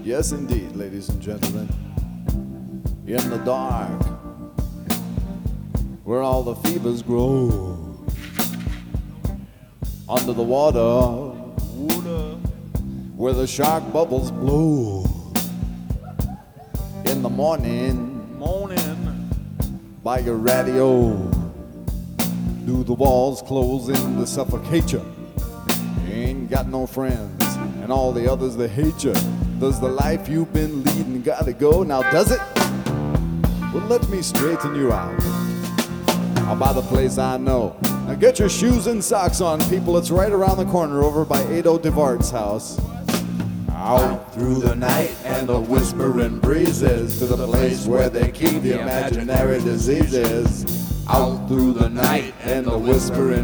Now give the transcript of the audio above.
Yes, indeed, ladies and gentlemen. In the dark, where all the fevers grow. Under the water, where the shark bubbles blow. In the morning, by your radio, do the walls close in to suffocate you? You ain't got no friends, and all the others they hate you. Does the life you've been leading gotta go? Now does it? Well, let me straighten you out. I'll buy the place I know. Now get your shoes and socks on, people. It's right around the corner over by Ado DeVart's house. Out through the night and the whispering breezes to the place where they keep the imaginary diseases. Out through the night and the whispering